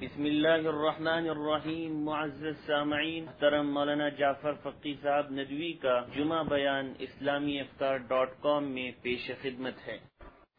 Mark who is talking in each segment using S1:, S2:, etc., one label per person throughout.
S1: بسم اللہ الرحمن الرحیم. معزز سامعین، محترم مولانا جعفر فقی صاحب ندوی کا جمعہ بیان اسلامی افطار.com میں پیش خدمت ہے.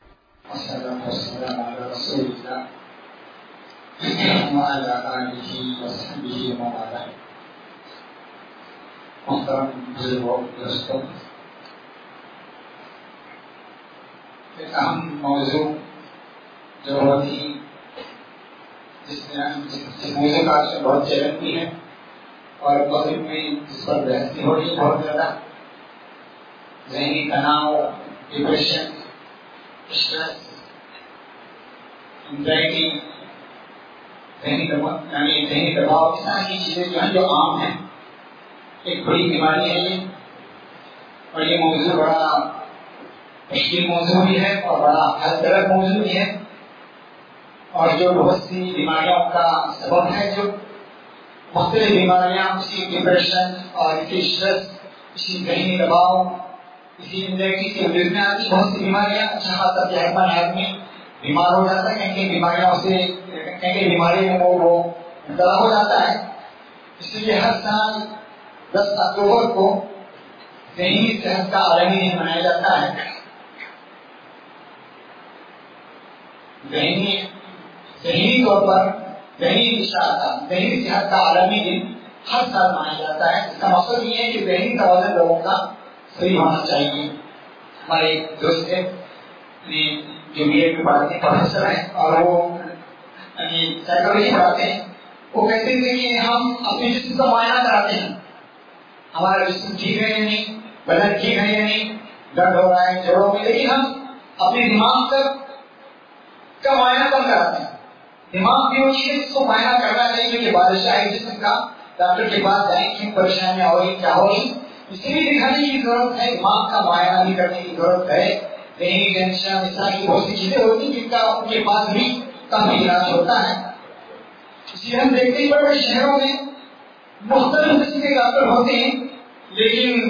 S2: ایک اہم موضوع جو ہوتی جس موضوع کا بہت چیلنج بھی ہے اور مغرب میں اس پر بحث بھی ہو رہی ہے بہت زیادہ. ذہنی تناؤ، ڈپریشن، اسٹریس، انزائٹی، ذہنی دباؤ، اس طرح کی چیزیں جو ہیں جو عام ہیں. ایک بڑی بیماری ہے یہ، اور یہ موضوع بڑا مشکل موضوع بھی ہے اور بڑا حل طلب موضوع بھی ہے، اور جو بہت سی بیماریوں کا سبب ہے. جو مختلف بیماریاں اسی ڈپریشن اور اسی اسٹریس، اسی ذہنی دباؤ، اسی انزائٹی کے وجود میں آتی. بہت سی بیماریاں اچھا خاصا آدمی بیمار ہو جاتا ہے، کہیں بیماریوں سے کہیں بیماری میں وہ مبتلا ہو جاتا ہے. اس لیے ہر سال 10 اکتوبر کو ذہنی صحت کا عالمی دن منایا جاتا ہے. ذہنی طور پر ذہنی صحت کا عالمی دن ہر سال منایا جاتا ہے. اس کا مقصد یہ ہے کہ ذہنی توازن لوگوں کا صحیح ہونا چاہیے. ہمارے ایک دوست ہے جو بی ایڈ میں پڑھاتے ہیں، پروفیسر ہیں، اور وہ سائیکالوجی پڑھاتے ہیں. وہ کہتے ہیں کہ ہم اپنے جسم کا معائنہ کراتے ہیں، ہمارا جسم ٹھیک ہے یا نہیں، بدن ٹھیک ہے یا نہیں، درد ہو رہا ہے جوڑوں میں، لیکن ہم اپنے دماغ کا معائنہ کم کراتے ہیں. دماغ بھی وہ چیز ہے جس کو معائنہ کرنا چاہیے کہ بادشاہی جسم کا ڈاکٹر کے پاس جائیں، کیوں پریشانیاں ہو رہی، کیا ہو رہی، اس لیے دکھانے کی ضرورت ہے. دماغ کا معائنہ بھی کرنے کی ضرورت ہے. ذہنی ٹینشن، اس طرح کی بہت سی چیزیں ہوتی ہیں جن کا ان کے پاس بھی کافی علاج ہوتا ہے. اس لیے ہم دیکھتے ہیں بڑے بڑے شہروں میں مختلف قسم کے ڈاکٹر ہوتے ہیں، لیکن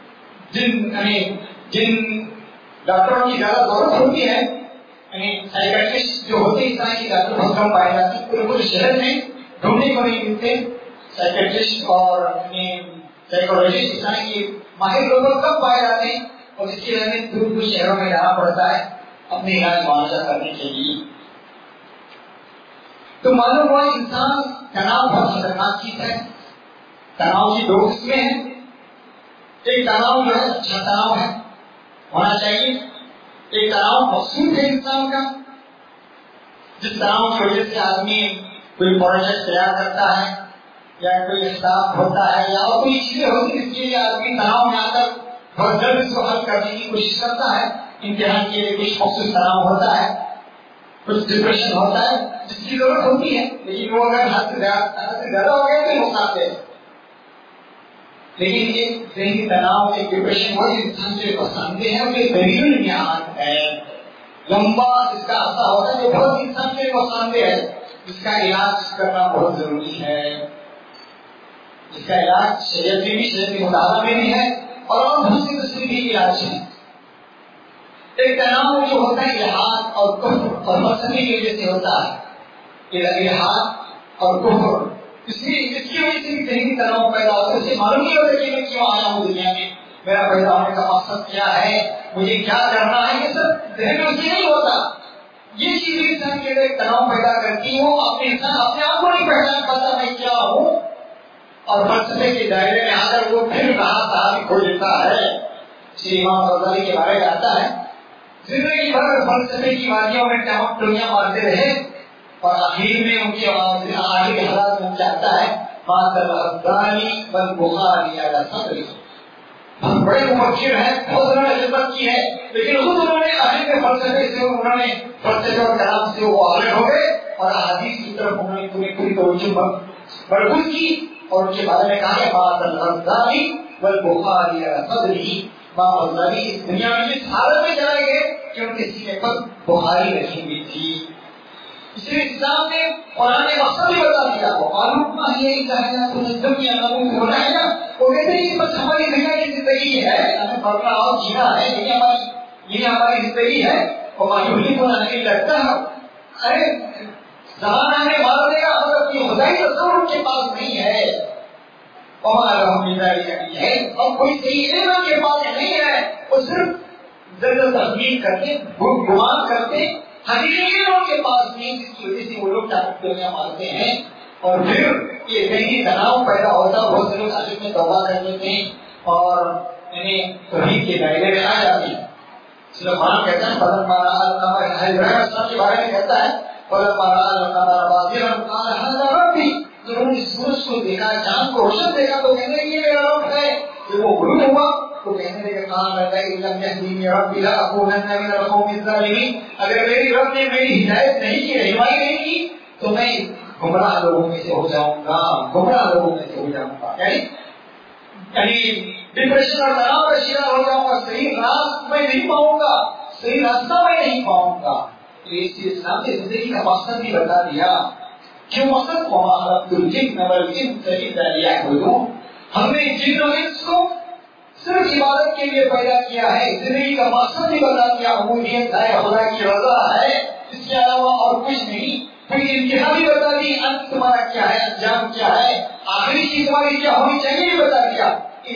S2: جن ڈاکٹروں کی زیادہ ضرورت ہوتی ہے، سائیکٹرسٹ جو ہوتے ہیں، اس طرح کی ڈاکٹر بہت کم پائے جاتے ہیں. پورے شہر میں ڈھونڈنے کو نہیں ملتے سائیکٹرسٹ اور سائیکولوجسٹ، اس طرح کے ماہر لوگ کم پائے جاتے ہیں، اور اس کی وجہ سے دور دور شہروں میں جانا پڑتا ہے اپنے علاج معالجہ کرنے کے لیے. تو معلوم ہوا انسان تناؤ بہت خطرناک چیز ہے. تناؤ کی 2 قسمیں ہیں. ایک تناؤ جو ہے اچھا تناؤ ہے، ہونا چاہیے. ایک تناؤ مقصود ہے انسان کا، جس تناؤ کی وجہ سے آدمی کوئی پروجیکٹ تیار کرتا ہے یا کوئی اختلاف ہوتا ہے یا اور کوئی چیزیں ہوتی ہیں، اس کے لیے آدمی تناؤ میں آ کر بہت جلد اس کو حل کرنے کی کوشش کرتا ہے. امتحان کے لیے کچھ مخصوص تناؤ ہوتا ہے، کچھ ڈپریشن ہوتا ہے جس کی ضرورت ہوتی ہے، لیکن وہ اگر حد سے زیادہ ہو گیا تو نقصان دہ. لیکن یہ ذہنی تناؤ، ایک ڈپریشن وہ انسان سے پسند ہے، اور یہ طویل میعاد ہے، لمبا اس کا اثر ہوتا ہے، جو بہت انسان سے پسند ہے، جس کا علاج کرنا بہت ضروری ہے. جس کا علاج شریعت میں بھی، شریعت مطالعہ میں بھی ہے، اور بہت سی قسم کی علاج ہے. ایک تناؤ جو ہوتا ہے الحاد اور کفر اور فلسفے کی وجہ سے ہوتا ہے. الحاد اور کفر، اس کی وجہ سے بھی ذہنی تناؤ پیدا ہوتا ہے. اسے معلوم نہیں ہوتا کہ میں کیوں آیا ہوں دنیا میں، میرا پیدا ہونے کا مقصد کیا ہے، مجھے کیا کرنا ہے، یہ سب ذہن میں اسے نہیں ہوتا. یہ چیزیں انسان کے اندر ایک تناؤ پیدا کرتی ہوں. انسان اپنے آپ کو نہیں پہچان پاتا میں کیا ہوں، اور فلسفے کے دائرے میں آ کر وہ پھر راہ کھو لیتا ہے. امام غزالی کے بارے میں آتا ہے، زندگی بھر فلسفے کی وادیوں میں ٹولیاں مارتے رہے، اور آخر میں ان کے آخر کے حالات میں چاہتا ہے بڑے مفکر ہیں، بہت زیادہ خدمت کی ہے، لیکن خود انہوں نے آخر کے فلسفے سے فلسفے اور کلام سے وہ آگے ہو گئے، اور احادیث کی طرف انہوں نے پوری توجہ مرکوز کی، اور ان کے بارے میں کہا ہے بات الغزالی والبخاری علی صدری. امام غزالی اس دنیا میں جس حالت میں چلے گئے کہ ان کے سینے پر بخاری رکھی ہوئی تھی. اس لیے اسلام نے قرآن نے مقصد بھی بتا دیا. وہ معلوم یہ کہنا دنیا لوگوں کو بنایا نا، وہ کہتے ہیں بس ہماری دنیا کی زندگی ہے، ہمیں پڑھنا اور جینا ہے، یہ ہماری زندگی ہے. اور معلوم کو نہیں لگتا ہے، ارے زمانہ ہمیں مار دے گا، انتہائی تصور ان کے پاس نہیں ہے. ہے اور کوئی صحیح علم ان کے پاس نہیں ہے. وہ صرف زر تخمین کرتے, گمان کرتے, حقیقی علم ان کے پاس نہیں, جس کی وجہ سے وہ لوگ دنیا مارتے ہیں. اور پھر یہ کہیں تناؤ پیدا ہوتا, بہت سے لوگ آخر میں توبہ کر لیتے ہیں اور انہیں توحید کے دائرے میں آ جاتے ہیں. سلیمان کہتا ہے فضل مارا ابراہیم السلام کے بارے میں کہتا ہے فضل مارا ربی, جب انہوں نے سورج کو دیکھا, چاند کو روشن دیکھا تو کہنے لگے یہ میرا رب ہے. جب وہ غروب ہوا تو کہنے لگے کہاں لگا علم یهدینی ربی لاکونن من القوم الظالمین, اگر میری رب نے میری ہدایت نہیں کی, رہنمائی نہیں کی تو میں گمراہ لوگوں میں سے ہو جاؤں گا, گمراہ لوگوں میں سے ہو جاؤں گا. یعنی ڈپریشن اور تناؤ کا شکار ہو جاؤں گا, صحیح راستہ میں نہیں پاؤں گا, صحیح راستہ میں نہیں پاؤں گا. اس اسلام نے زندگی کا مقصد بھی بتا دیا. کیوں مقصد کو ہم نے جن اور انس کو صرف عبادت کے لیے پیدا کیا ہے. زندگی کا مقصد بھی بتا دیا, عبودیت ہے, خدا کی رضا ہے, اس کے علاوہ اور کچھ نہیں. پھر انتہا بھی بتا دی, انت تمہارا کیا ہے, انجام کیا ہے, آخری چیز تمہاری کیا ہونی چاہیے بھی بتا دیا.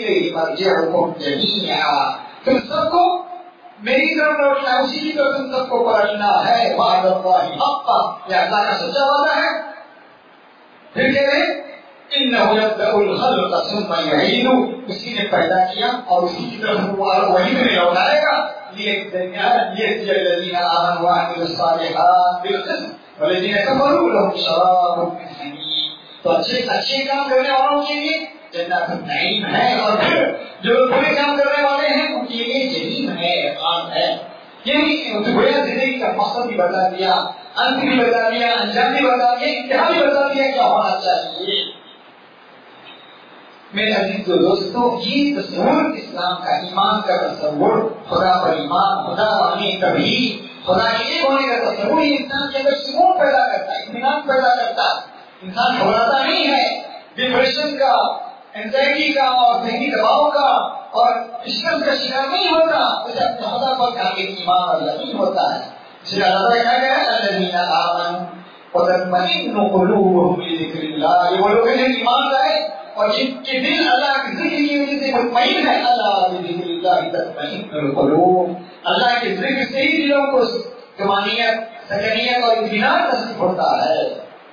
S2: تم سب کو میری طرف لوٹنا ہے, اسی کی طرف تم سب کو پلٹنا ہے. وعد اللہ حقا, یہ اللہ کا سچا وعدہ ہے. پھر کہہ رہے انہ یبدأ الخلق ثم یعیدہ, اسی نے پیدا کیا اور اسی کی طرف وہی میں لوٹائے گا. لیجزی الذین آمنوا وعملوا الصالحات بالقسط والذین کفروا لهم شراب من حمیم. تو اچھے کام کرنے والوں کے لیے جنت النعیم ہے, اور پھر جو برے کام کرنے والے ہیں ان کے لیے جہنم ہے, عذاب ہے. یہ گویا زندگی کا مقصد بھی بتا دیا, انت بھی بتا دیا, انجام بھی بتا دیا, انتہا بھی بتا دیا کیا ہونا چاہیے. میرے عزیز دوستو, یہ تصور اسلام کا, ایمان کا تصور, خدا پر ایمان, خدا مانے کبھی, خدا کے ایک ہونے کا تصور, یہ انسان کے اندر سکون پیدا کرتا ہے, اطمینان پیدا کرتا ہے. انسان گھبراتا نہیں ہے, ڈپریشن کا, اینزائٹی کا اور ذہنی دباؤ کا اور اسٹریس کا شکار نہیں ہوتا. اسے اپنے خدا پر کافی ایمان اور یقین ہوتا ہے. اس لیے اللہ کہا گیا ہے الذین آمنوا وتطمئن قلوبهم بذکر اللہ, یہ وہ لوگ ہیں جو ایمان لائے اور جن کے دل اللہ کے ذکر کی وجہ سے مطمئن ہے. اللہ بذکر اللہ تطمئن القلوب, اللہ کے ذکر سے ہی دلوں کو طمانینت, سکینت اور اطمینان نصیب ہوتا ہے.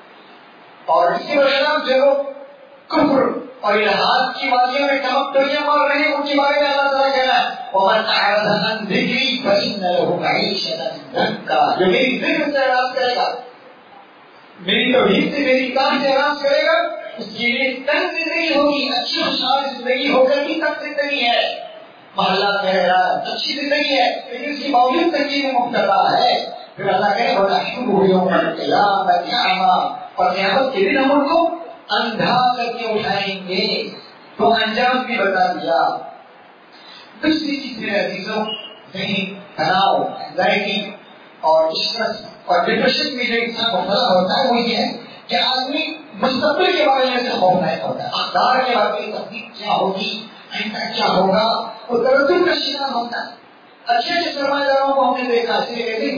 S2: اور اس کے برخلاف جو لوگ کفر اور الہات کی وادیوں میں ٹمک ٹولیاں مار رہے ہیں, ان کے بارے میں اللہ تعالیٰ کہنا ہے وَمَنْ أَعْرَضَ عَنْ ذِكْرِي فَإِنَّ لَهُ مَعِيشَةً ضَنكًا. جو میری ذکر سے اعراض کرے گا, میری توحید سے, میری کتاب سے اعراض کرے گا, اس کے لیے تنگ زندگی ہوگی. اچھی خوشحال زندگی ہو کر بھی تنگ زندگی ہے, محلہ میں رہ رہا ہے, اچھی زندگی ہے لیکن اس کی باوجود تنگی میں مبتلا ہے. پھر اللہ کہے وَنَحْشُرُهُ يَوْمَ الْقِيَامَةِ أَعْمَىٰ, اور قیامت کے دن ہم ان کو اندھا کر کے اٹھائیں گے. تو انجام بھی بتا دیا. دوسری چیز میرے عزیزوں, ذہنی تناؤ, اینزائٹی اور اسٹریس اور ڈپریشن میں جو انسان مبتلا ہوتا ہے وہ یہ ہے کہ آدمی مستقبل کے بارے میں خوفناک ہوتا ہے. اقدار کے بارے میں تقدیر کیا ہوگی, آئندہ کیا ہوگا, وہ تردد کا شکار ہوتا ہے. اچھے اچھے سرمایہ داروں کو ہم نے دیکھا, اس لیے کہتے ہیں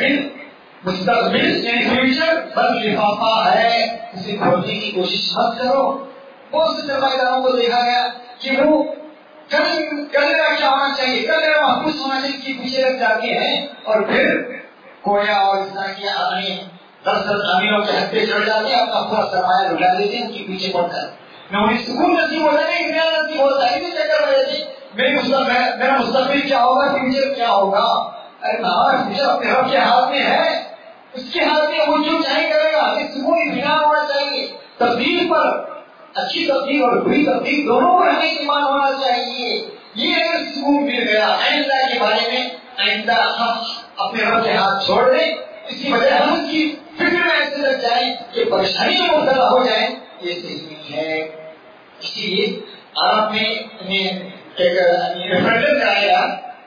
S2: مستقبل یعنی فیوچر بس لفافہ ہے, اسے کھولنے کی کوشش مت کرو. بہت سے سرمایہ داروں کو دیکھا گیا کہ وہ کل میرا کیا ہونا چاہیے, کل میرا محفوظ ہونا چاہیے کہ پیچھے لگ جاتے ہیں اور پھر کویا اور اس طرح کی امینوں کے ہتھے چڑھ جاتے ہیں, اپنا پورا سرمایہ لٹا دیتے ہیں ان کے پیچھے پڑ کر. نہ انہیں سکون نصیب ہوتا ہے, اطمینان نصیب ہوتا ہے. اسی چکر میں رہتے میرا مستقبل کیا ہوگا, فیوچر کیا ہوگا. ارے ہمارا فیوچر اپنے رب کے ہاتھ میں ہے, اس کے ہاتھ میں وہ جو چاہے کرے گا. سکون اطمینان ہونا چاہیے. تبدیل پر, اچھی تبدیل اور بری تبدیل دونوں پر ہمیں ایمان ہونا چاہیے. یہ اگر سکون مل گیا آئندہ کے بارے میں, آئندہ ہم اپنے رب کے ہاتھ چھوڑ دیں, اس کی وجہ ہم اس کی فکر میں ایسے لگ جائیں کہ پریشانی میں مبتلا ہو جائیں, یہ صحیح نہیں ہے. اسی لیے عرب میں ایک ریفرنڈم کرایا گیا,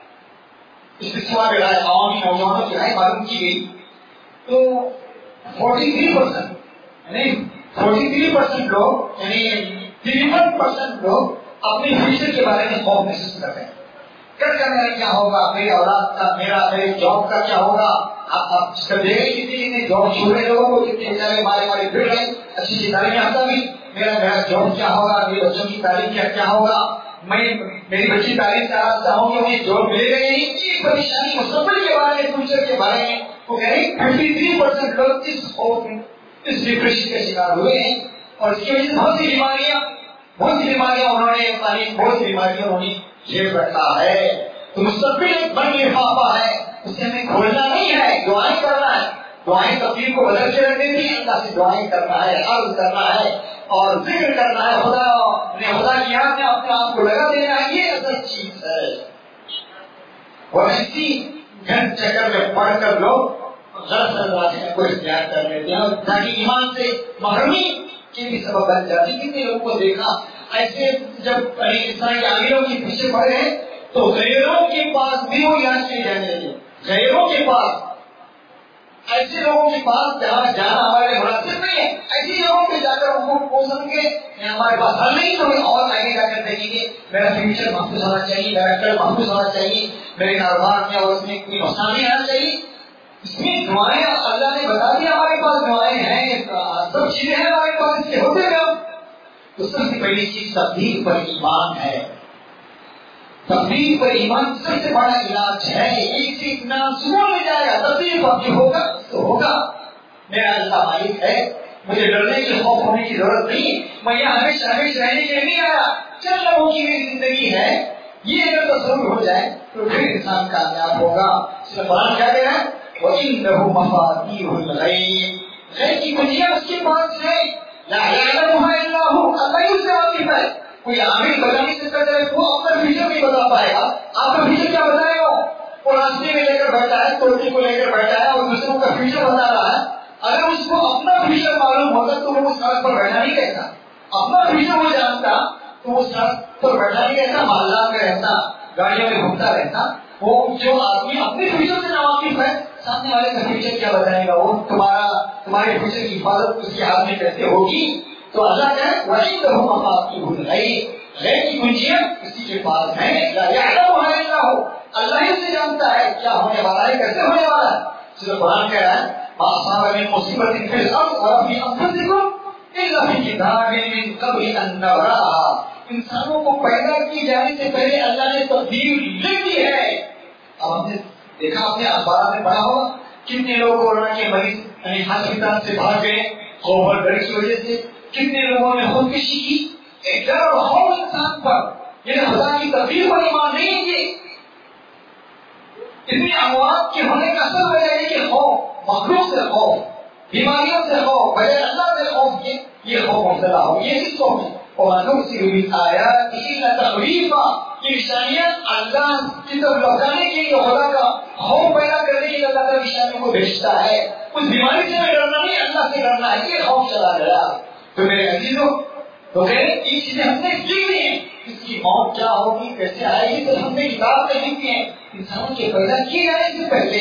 S2: اس میں سوال کرائے عوامی نوجوانوں کی رائے معلوم کی گئی تو 43% لوگ یعنی 53% لوگ اپنے فیوچر کے بارے میں خوف محسوس کر رہے ہیں. کل کا میرا کیا ہوگا، میری اولاد کا، میرے جاب کا کیا ہوگا. آپ دیکھ رہے کتنے جاب چھوڑ رہے لوگوں کو، کتنے بیچارے مارے پھر رہے اچھی تعلیم یافتہ بھی. میرا جاب کیا ہوگا، میرے بچوں کی تعلیم کیا ہوگا، میری بچی تعلیم سے آراستہ ہوں گے، مجھے جاب ملے گا نہیں. ایک پریشانی مستقبل کے بارے میں، فیوچر کے بارے میں. وہ کہہ رہے 53% لوگ اس ڈپریشن کے شکار ہوئے ہیں، اور اس کی وجہ سے بہت سی بیماریاں انہوں نے بہت سی بیماریاں انہوں نے جھیل رکھا ہے. تو مستقبل ایک بڑا لفافہ ہے، اسے ہمیں کھولنا نہیں ہے، دعائیں کرنا ہے. دعائیں تقدیر کو بدل کے رکھ دیتی ہیں. اللہ سے دعائیں کرنا ہے، عرض کرنا ہے اور ذکر کرنا ہے. خدا کی یاد میں اپنے آپ کو لگا دینا ہے، یہ اصل چیز ہے. اور اسی گھر چکر میں پڑھ کر لوگ غلط راستے کو اختیار کر لیتے ہیں، تاکہ ایمان سے محرومی کے بھی سبب بن جاتی. کتنے لوگوں کو دیکھا ایسے، جب اس طرح کے عاملوں کے پیچھے پڑے ہیں تو غیروں کے پاس بھی وہ علاج نہیں جانے دیں. غیروں کے پاس، ایسے لوگوں کے پاس جہاں جانا ہمارے مناسب نہیں ہے، ایسے لوگوں پہ جا کر ان کو پوچھیں گے ہمارے پاس حل نہیں، تو اور آگے جا کر دیکھیں گے میرا فیوچر محفوظ ہونا چاہیے، میرا کل محفوظ ہونا چاہیے، میرے کاروبار میں اور اس میں کوئی نقصان نہیں آنا چاہیے. اس میں دعائیں اللہ نے بتا دیا، ہمارے پاس دعائیں ہیں، سب چیزیں ہیں ہمارے پاس، اس کے ہوتے گئے. تو سب سے پہلی چیز تقدیر پر ایمان ہے. تقدیر پر ایمان سب سے بڑا علاج ہے. ایک سے اتنا سکون مل جائے گا، تقدیر پر جو ہوگا تو ہوگا. میرا اللہ مالک ہے، مجھے ڈرنے کی خوف ہونے کی ضرورت نہیں. میں یہاں ہمیشہ رہنے کے لیے نہیں آیا، چند لوگوں کی میری زندگی ہے. یہ اگر تصور ہو جائے تو پھر انسان کامیاب ہوگا. اس میں قرآن کیا کہہ رہا ہے، وَإِنَّهُ مَفَاتِيحُ الْغَيْبِ، غیب کی کنجیاں اس کے پاس ہے. لا يعلمها الا هو، اللہ ہی اس سے واقف ہے. کوئی عامل بتا نہیں سکتا ہے، وہ اپنا فیوچر نہیں بتا پائے گا. آپ کا فیوچر کیا بتائے گا؟ وہ راستے میں لے کر بیٹھا ہے، توڑی کو لے کر بیٹھا ہے اور دوسروں کا فیوچر بتا رہا ہے. اگر اس کو اپنا فیوچر معلوم ہوتا تو وہ اس سڑک پر بیٹھا نہیں رہتا. اپنا فیوچر وہ جانتا تو وہ سڑک پر بیٹھا نہیں رہتا، محلات میں رہتا، گاڑیوں میں گھومتا رہتا. وہ جو آدمی اپنے فیوچر سے ناواقف ہے، سامنے والے کا فیوچر کیا بتائے گا؟ وہ تمہارے فیوچر کی حفاظت اس کے ہاتھ میں کیسے ہوگی؟ تو اللہ کہے وَعِندَهُ مَفَاتِيحُ الْغَيْبِ، غیب کی کنجیاں اسی کے پاس ہیں. لا يعلمها الا هو، اللہ ہی سے جانتا ہے کیا ہونے والا ہے، کیسے ہونے والا ہے. سورہ قرآن کہہ رہا ہے مَا أَصَابَ مِن مُّصِيبَةٍ فِي الْأَرْضِ وَلَا فِي أَنفُسِكُمْ إِلَّا فِي كِتَابٍ مِّن قَبْلِ أَن نَّبْرَأَهَا. انسانوں کو پیدا کی جانے سے پہلے اللہ نے تقدیر لکھ دی ہے. اب ہم نے دیکھا، اپنے اخبار میں پڑھا ہوگا کتنے لوگ کورونا کے مریض ہسپتال سے بھاگ گئے خوف اور ڈر کی وجہ سے. کتنے لوگوں نے خودکشی کی. ایک ڈر اور خوف انسان پر، یہ خدا کی تقدیر پر ایمان نہیں ہے. اتنی اموات کے ہونے کا اصل وجہ ہے کہ خوف، مخلوق سے خوف، بیماریوں سے خوف، بغیر اللہ سے خوف، یہ خوف مبتلا ہو. یہ کس کو ہے؟ اور آیات تخویفا، یہ نشانیاں اللہ کی طرف لوٹانے کے لیے، خدا کا خوف پیدا کرنے کے لیے اللہ تعالیٰ نشانیوں کو بھیجتا ہے. اس بیماری سے ڈرنا نہیں، اللہ سے ڈرنا ہے. یہ خوف چلا گیا. تو میرے عزیزوں، تو یہ چیزیں ہم نے لکھ دی ہیں. اس کی موت کیا ہوگی، کیسے آئے گی، تو ہم نے کتاب میں لکھی ہیں انسانوں کے پیدا کیے جانے سے پہلے.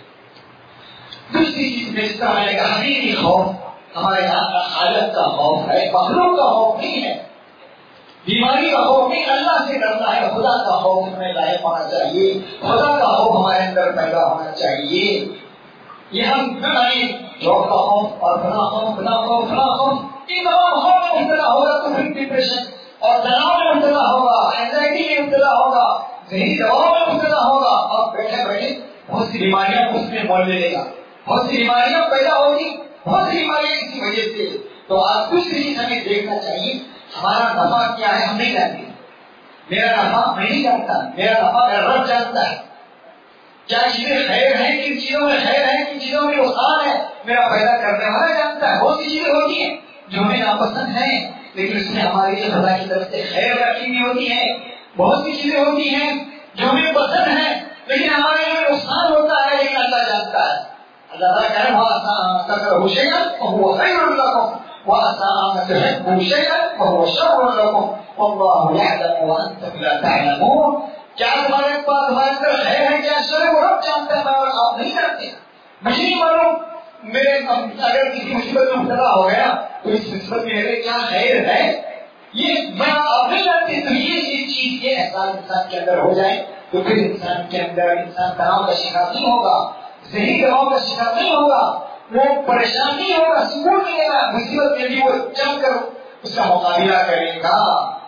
S2: دوسری چیز میں اس کا میں نے کہا حقیقی خوف ہمارے یہاں خالق کا خوف ہے، مخلوق کا خوف نہیں ہے، بیماری کا خوف نہیں. اللہ سے ڈرنا ہے. خدا کا خوف ہمیں لائق ہونا چاہیے، خدا کا خوف ہمارے اندر پیدا ہونا چاہیے. یہ ہم جاب کا خوف اور بنا خوف ان تمام خوف میں مبتلا ہوگا تو پھر ڈپریشن اور تناؤ میں مبتلا ہوگا، اینزائٹی میں مبتلا ہوگا، ذہنی دباؤ میں مبتلا ہوگا، اور بیٹھے بیٹھے بہت سی بیماریاں اس میں مول لے گا، بہت سی بیماریاں پیدا ہوگی، بہت سی بیماریاں اسی وجہ سے. تو آج کچھ بھی ہمیں دیکھنا چاہیے. ہمارا نفع کیا ہے ہم نہیں جانتے. میرا نفع میں نہیں جانتا، میرا نفع میرا رب جانتا ہے. کیا چیزیں خیر ہیں، کن چیزوں میں خیر ہے، کن چیزوں میں نقصان ہے، میرا پیدا کرنے والا جانتا ہے. بہت سی چیزیں ہوتی ہیں جو ہمیں ناپسند ہیں، لیکن اس میں ہمارے لیے خدا کی طرف سے خیر رکھی ہوئی ہوتی ہے. بہت سی چیزیں ہوتی ہیں جو ہمیں پسند ہیں لیکن ہمارے لیے نقصان ہوتا ہے، لیکن اللہ جانتا ہے. اللہ تعالیٰ کہہ رہے ہیں شیئا فهو خیر لکم وعسى ان تحبوا شیئا فهو شر لکم واللہ یعلم وانتم لا تعلمون. کیا تمہارے پاس ہمارے اندر خیر ہے، کیا شر ہے، وہ رب جانتا ہے، میں اور آپ نہیں جانتے. مجھے نہیں معلوم میرے اگر کسی مصیبت میں مبتلا ہو گیا تو اس مصیبت میں میرے کیا خیر ہے، یہ میں آپ نہیں جانتے. تو یہ چیز یہ احساس انسان کے اندر ہو جائے تو پھر انسان کے اندر انسان تناؤ کا شکار نہیں ہوگا، ذہنی دباؤ کا شکار نہیں ہوگا، وہ پریشان نہیں ہوگا، سکون ملے گا، مصیبت میں بھی وہ جم کر اس کا مقابلہ کرے گا۔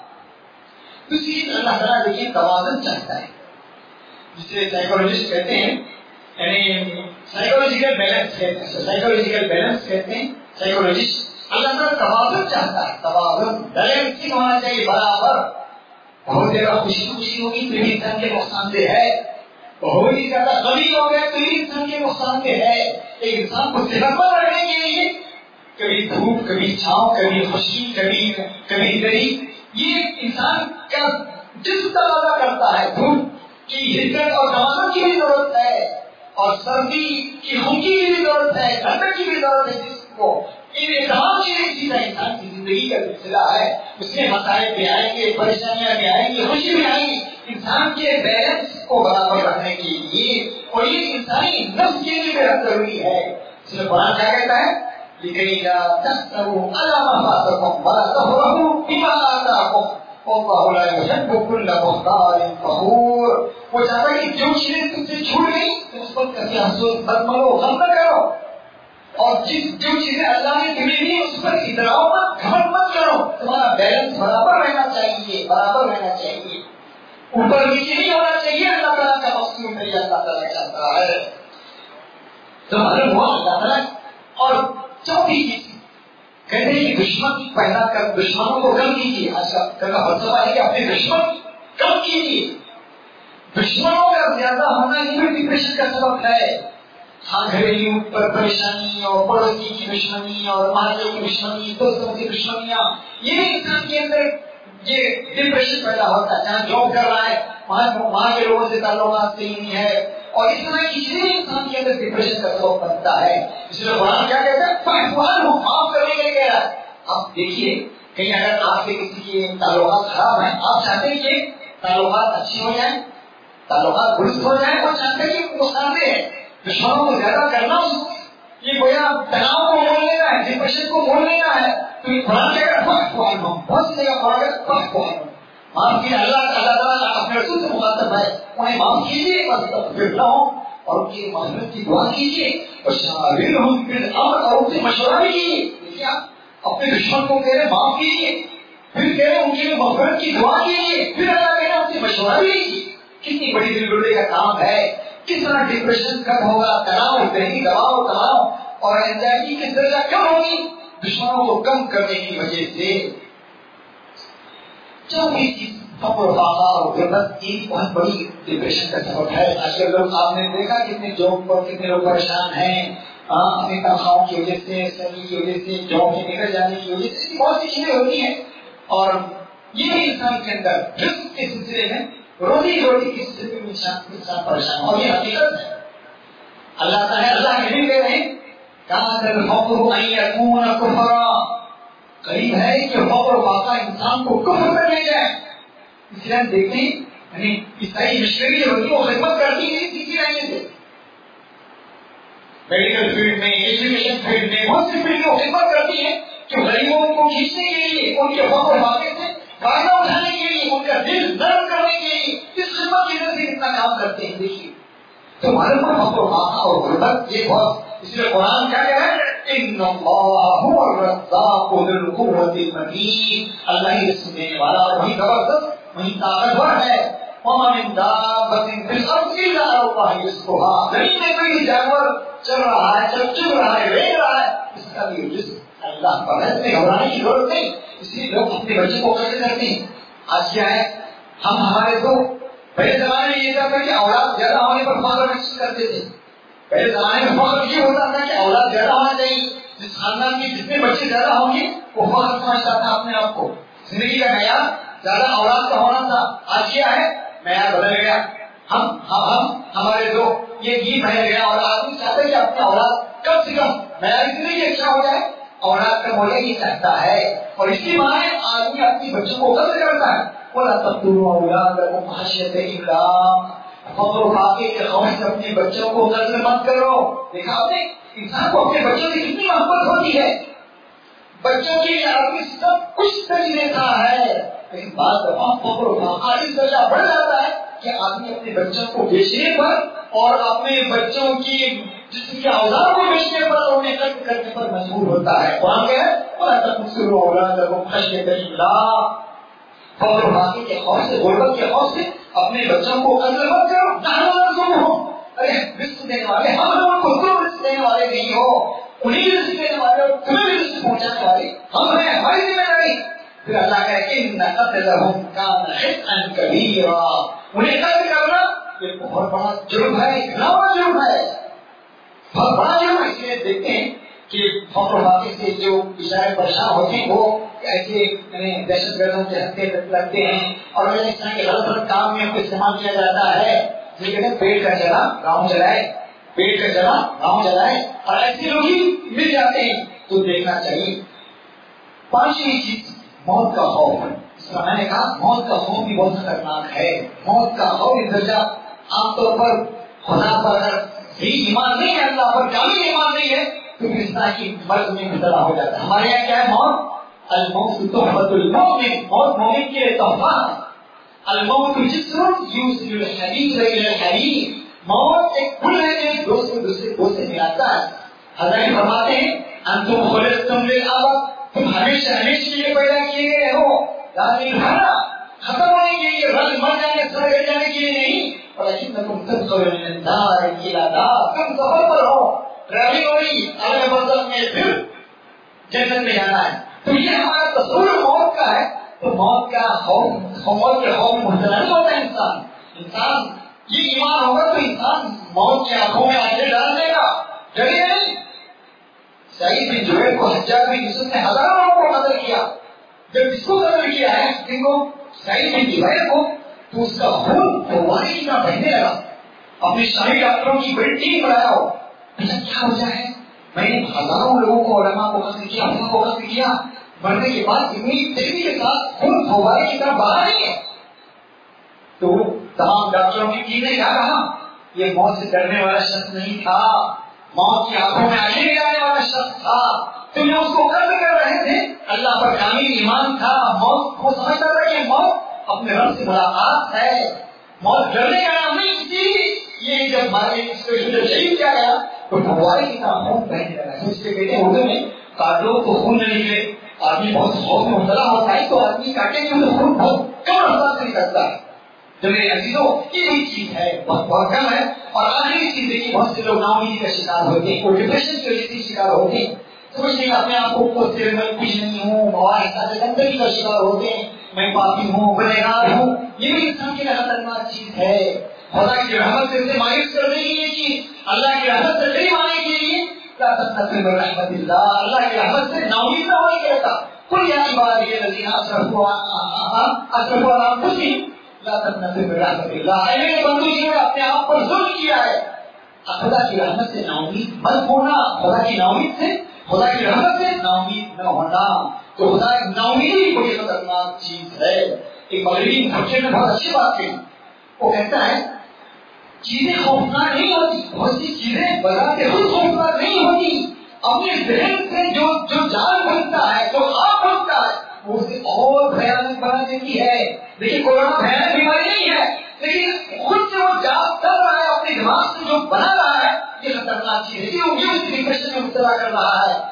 S2: اسی اللہ تعالیٰ دیکھیے توازن چاہتا ہے، جسے سائیکولوجسٹ کہتے ہیں، یعنی سائیکولوجیکل بیلنس کہتے ہیں سائیکولوجسٹ۔ اللہ تعالیٰ توازن چاہتا ہے، توازن بیلنس ہونا چاہیے برابر۔ بہت زیادہ خوشی ہوگی تو یہ انسان کے نقصان دہ ہے، بہت ہی زیادہ غمی ہو گیا تو یہ انسان کے نقصان دہ ہے۔ ایک انسان کو صحت مند رکھنے کے لیے کبھی دھوپ، کبھی چھاؤں، کبھی خوشی، کبھی دری، یہ انسان کا جسم تقاضا کرتا ہے۔ دھوپ کی حرکت اور توازن کی بھی ضرورت ہے، اور سردی کی خنکی کی بھی ضرورت ہے، ٹھنڈک کی بھی ضرورت ہے جسم کو۔ یہ تمام چیزیں سیدھا انسان کی زندگی کا سلسلہ ہے، اس میں مسائل بھی آئیں گے، پریشانیاں بھی آئیں گی، خوشی بھی آئیں گی، انسان کے بیلنس کو برابر رکھنے کے لیے، اور یہ انسانی نفس کے لیے بہت ضروری ہے۔ اس میں قرآن کیا کہتا ہے؟ لِكَيْ لَا تَحْسَبُوا عَلَىٰ مَا فَاتَكُمْ وَلَا تَفْرَحُوا بِمَا آتَاكُمْ وَاللَّهُ لَا يُحِبُّ كُلَّ مُخْتَالٍ فَخُورٍ۔ وہ چاہتا ہے کہ جو چیزیں تم سے چھوٹ گئی اس پر کبھی افسوس مت کرو، غم نہ کرو، اور جو چیزیں اللہ نے تمہیں دی اس پر اتراؤ مت، گھمنڈ مت کرو۔ تمہارا بیلنس برابر رہنا چاہیے، برابر رہنا چاہیے، اوپر نیچے نہیں ہونا چاہیے۔ اللہ تعالیٰ کا مقصود ہے، اللہ تعالیٰ چاہتا ہے تو معلوم ہوا اللہ تعالیٰ۔ اور چوتھی چیز کہتے ہیں کہ دشمن پیدا کر، دشمنوں کو کم کیجیے۔ آج کل کا فلسفہ ہے کہ اپنے دشمن کم کیجیے۔ دشمنوں کا زیادہ ہونا یہ بھی ڈپریشن کا سبب ہے۔ ہاں، گھریلو پریشانی اور پڑوسی کی دشمنی اور محلے کی دشمنی، دوستوں کی دشمنیاں، یہ انسان کے اندر یہ ڈپریشن پیدا ہوتا ہے۔ جہاں جاب کر رہا ہے وہاں کے لوگوں سے تعلقات صحیح نہیں ہے، اور اس طرح کی چیزیں انسان کے اندر ڈپریشن کا سبب بنتا ہے۔ اس لیے قرآن کیا کہتا ہے؟ معاف کرنے کے لیے کہہ رہا ہے۔ اب دیکھیے، کہیں اگر آپ کے کسی کے تعلقات خراب ہیں، آپ چاہتے ہیں کہ تعلقات اچھی ہو جائیں، تعلقات درست ہو جائیں، اور چاہتے ہیں کہ نقصان دہ ہے دشمنوں کو زیادہ کرنا، یہ گویا تناؤ کو مول لینا ہے، ڈپریشن کو مول لینا ہے۔ تو یہ قرآن کہہ رہا ہے بہت سی جگہ قرآن معاف کیجیے۔ اللہ تعالیٰ اپنے رسول سے مخاطب ہے، انہیں معاف کیجیے، بس نہ ہو، اور ان کی مغفرت کی دعا کیجیے، اور شاورہم فی الامر، اور ان سے مشورہ بھی کیجیے۔ دیکھیے آپ اپنے دشمن کو کہہ رہے معاف کیجیے، پھر کہہ رہے ان کی مغفرت کی دعا کیجیے، پھر اللہ کہہ رہے ان سے مشورہ بھی کیجیے۔ کتنی بڑی دل گردے کا کام ہے، کس طرح ڈپریشن کم ہوگا، تناؤ، ذہنی دباؤ، تناؤ اور اینزائٹی کس طرح کم ہوگی؟ دشمنوں کو کم کرنے کی وجہ سے۔ چوتھی چیز فقر و فاقہ اور غربت، یہ بہت بڑی ڈپریشن کا سبب ہے۔ آج کل لوگ، آپ نے دیکھا کتنے جاب پر کتنے لوگ پریشان ہیں، اپنی تنخواہوں کی وجہ سے، سیلری کی وجہ سے، جاب سے نکل جانے کی وجہ سے، بہت سی چیزیں ہوتی ہیں، اور یہ بھی انسان کے اندر رزق کے سلسلے میں، روزی کے سلسلے میں انسان پریشان، اور یہ حقیقت ہے۔ اللہ تعالیٰ، اللہ یہ بھی کہہ رہے ہیں کان الفقر ان یکون کفرا، قریب ہے کہ فقر و فاقہ انسان کو کفر میں لے جائے۔ اس لیے ہم دیکھتے ہیں، یعنی عیسائی مشنری ہوتی ہے، وہ خدمت کرتی ہے کسی رہنے سے، میڈیکل فیلڈ میں، ایجوکیشن فیلڈ میں، بہت سی فیلڈ میں خدمت کرتی ہے کہ غریبوں کو کھینچنے کے لیے، ان کے فقر و فاقے سے فائدہ اٹھانے کے لیے، ان کا دل نرم کرنے کے لیے اس خدمت کی وجہ سے اتنا کام کرتے ہیں۔ دیکھیے تو معلوم ہے فقر و فاقہ اور غربت یہ بہت، اس لیے قرآن کیا کہہ رہا ہے؟ ان اللہ هو الرزاق ذو القوة المتین، اللہ ہی رزق دینے والا اور وہی زبردست، وہی طاقتور ہے۔ وما من دابة في الارض الا على الله رزقها، زمین میں کوئی جانور چل رہا ہے، چل رہا ہے، رہ رہا ہے، اس کا بھی رزق اللہ پر ہے، میں گھبرانے کی ضرورت نہیں۔ اس لیے لوگ اپنے بچے کو قتل کرتے ہیں۔ آج کیا ہے، ہمارے تو پہلے زمانے میں یہ تھا کہ اولاد زیادہ ہونے پر فخر محسوس کرتے تھے۔ پہلے زمانے میں فخر یہ ہوتا تھا کہ اولاد زیادہ ہونا چاہیے، جس خاندان کے جتنے بچے زیادہ ہوں گے وہ فخر سمجھتا تھا اپنے آپ کو، زندگی کا معیار زیادہ اولاد کا ہونا تھا۔ آج کیا ہے، معیار بدل گیا، ہمارے جو یہ بدل گیا، اور آدمی چاہتا ہے کہ اپنے اولاد کم سے کم معیار زندگی اچھا ہو جائے، اولاد کا مولے یہ چاہتا ہے، اور اسی معنی آدمی اپنی بچوں کو قتل کرتا ہے۔ وَلَا تَقْتُلُوا أَوْلَادَكُمْ خَشْيَةَ إِمْلَاقٍ، فقر و فاقے کے خوف سے اپنے بچوں کو قتل مت کرو۔ دیکھا آپ نے انسان کو اپنے بچوں سے کتنی محبت ہوتی ہے، بچوں کے لیے آدمی سب کچھ کر دیتا ہے، لیکن بعض دفعہ فقر و فاقہ اس درجہ بڑھ جاتا ہے کہ آدمی اپنے بچوں کو بیچنے پر اور اپنے بچوں کی جسم کے اوزار کو بیچنے پر اور انہیں قتل کرنے پر مجبور ہوتا ہے. قرآن کیا ہے؟ اور باقی کے خوف سے، غربت کے خوف سے اپنے بچوں کو قتل مت کرو. ارے رزق دینے والے ہم لوگوں کو، تم رزق دینے والے نہیں ہو، انہیں رزق دینے والے اور تمہیں بھی رزق پہنچانے والے ہم ہیں، ہماری ذمہ داری. پھر اللہ کہے کہ ان قتلهم كان خطئا كبيرا، انہیں قتل کرنا یہ بہت بڑا جرم ہے، اتنا بڑا جرم ہے، بہت بڑا جرم ہے. اس لیے دیکھتے ہیں کہ فقر و فاقے سے جو بیچارے پریشان ہوتے ہیں وہ ایسے دہشت گردوں کے ہتھے لگتے ہیں اور اس طرح کے غلط غلط کام میں استعمال کیا جاتا ہے. پیٹ کا جلا گاؤں جلائے، پیٹ کا جلا گاؤں جلائے، اور ایسے لوگ ہی مل جاتے ہیں. تو دیکھنا چاہیے. پانچویں چیز موت کا خوف. اس طرح میں نے کہا موت کا خوف بھی بہت خطرناک ہے. موت کا خوف اس درجہ عام طور پر خدا پر اگر صحیح ایمان نہیں ہے، اللہ پر کامل ایمان نہیں ہے تو پھر اس طرح کی مرض میں مبتلا ہو جاتا ہے. ہمارے یہاں کیا ہے؟ موت الموت تحفۃ المؤمن، موت مومن کے لیے تحفہ ہے. الموت جسر یوصل الحدید الی الحدید، موت ایک پل ہے جو ایک دوست کو دوسرے دوست سے ملاتا ہے. حضرت فرماتے ہیں انتم خلقتم للابد، تم ہمیشہ ہمیشہ کے لیے پیدا کیے گئے ہو، لازم کھانا ختم ہونے کے لیے، رنگ مر جانے سر گڑ جانے کے لیے نہیں. ولکنکم تدخلون من الدار الی دار، تم سفر پر ہو، ٹریولنگ ہو رہی اگلے منزل میں پھر جنت میں جانا ہے. تو یہ ہمارا تصور موت کا ہے. تو موت کا خوف، موت کے خوف میں مبتلا نہیں ہوتا انسان. انسان یہ ایمان ہوگا تو انسان موت کی آنکھوں میں آنکھیں ڈال دے گا، ڈرے نہیں. سعید بن جبیر کو حجاج بن یوسف نے ہزاروں لوگوں کو قتل کیا. جب اس کو قتل کیا ہے جن کو سعید بن جبیر کو، تو اس کا خون فوارے کی طرح بہنے لگا. اپنے شاہی ڈاکٹروں کی بڑی ٹیم بنایا ہو، کیا وجہ ہے؟ میں نے ہزاروں لوگوں کو، علماء کو قتل کیا، ان کو قتل کیا، مرنے کے بعد اتنی تیزی کے ساتھ خون فوارے کی طرح بہا نہیں ہے. تو تمام ڈاکٹروں کی ٹیم نے کیا کہا؟ یہ موت سے ڈرنے والا شخص نہیں تھا، موت کی آنکھوں میں آنکھیں لگانے والا شخص تھا. تو جو اس کو قتل کر رہے تھے اللہ پر کامل ایمان تھا. موت کو سمجھتا تھا کہ موت اپنے رب سے ملاقات ہے، موت ڈرنے کا نام نہیں. یہ جب ہمارے شہید کیا گیا تو فوارے کی طرح خون بہنے لگا. اس کے بیٹے اردو میں کاٹو تو خون نہ نکلے. آدمی بہت خوف میں مبتلا ہوتا ہے تو آدمی کاٹے گی تو خون بہت کم رفتار سے نکلتا ہے. تو میرے عزیزوں یہ بھی چیز ہے، بہت کم ہے. اور آخری چیز دیکھیے، بہت سے لوگ ناامیدی کا شکار ہوتے ہیں، وہ ڈپریشن کی وجہ سے شکار ہوتے ہیں. سمجھتے ہیں اپنے آپ کو میں کچھ نہیں ہوں، گندگی کا شکار ہوتے ہیں، میں پاپی ہوں، گنہگار ہوں. یہ بھی انسان کے لیے خطرناک چیز ہے. خدا کی رحمت سے مایوس کرنے کی یہ چیز، اللہ کی رحمت سے قریب آنے کے لیے رحمت اللہ، اللہ کی رحمت سے ناامید نہ ہونے کہتا. کوئی ایسی بات یہ الذین اسرفوا علی انفسہم لا تقنطوا من رحمت اللہ. میرے بندوں نے اپنے آپ پر ظلم کیا ہے. خدا کی رحمت سے ناامید مت ہونا، خدا کی ناامید سے، خدا کی رحمت سے ناامید نہ ہونا. تو خدا کی ناامیدی بڑی خطرناک چیز ہے. ایک مغربی مفکر نے بہت اچھی بات کہی. وہ کہتا ہے چیزیں خوفناک نہیں ہوتی، بہت سی چیزیں بذات خود خوفناک نہیں ہوتی. اپنے ذہن سے جو جان بنتا ہے، جو خواب بنتا ہے، وہ اسے اور بھیانک بنا دیتی ہے. لیکن کورونا بھیانک بیماری نہیں ہے، لیکن خود سے وہ جان کر رہا ہے، اپنے دماغ سے جو بنا رہا ہے، یہ خطرناک چیز ہے. یہ اس ڈپریشن میں مبتلا کر رہا ہے،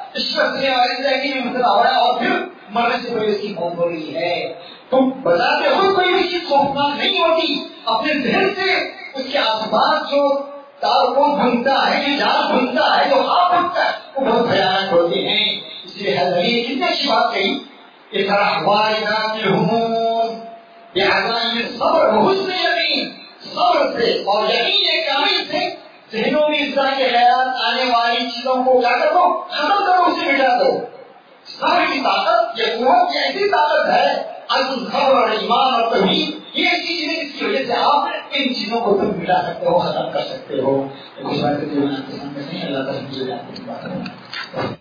S2: میں مبتلا ہو رہا ہے، اور پھر مرنے سے پہلے اس کی موت ہو رہی ہے. تو بذات خود کوئی بھی چیز خوفناک نہیں ہوتی. اپنے ذہن سے اس کے آس پاس جو تارکون بنتا ہے، جو جال بنتا ہے، جو خواب بنتا ہے، وہ بہت بھیانک ہوتے ہیں. اس لیے حضرت نے کتنی اچھی بات کہی کہ صبر حسن یقین، صبر سے اور یقین کامل سے ذہنوں میں اس طرح کے خیالات آنے والی چیزوں کو کیا کرو، ختم کرو، اسے مٹا دو. صبر کی طاقت، یہ قوت کی ایسی طاقت ہے، صبر اور ایمان اور توحید، یہ ایسی چیزیں جس کی وجہ سے آپ ان چیزوں کو تم مٹا سکتے ہو، ختم کر سکتے ہو. کچھ باتیں جو آپ کے سامنے نہیں، اللہ تعالیٰ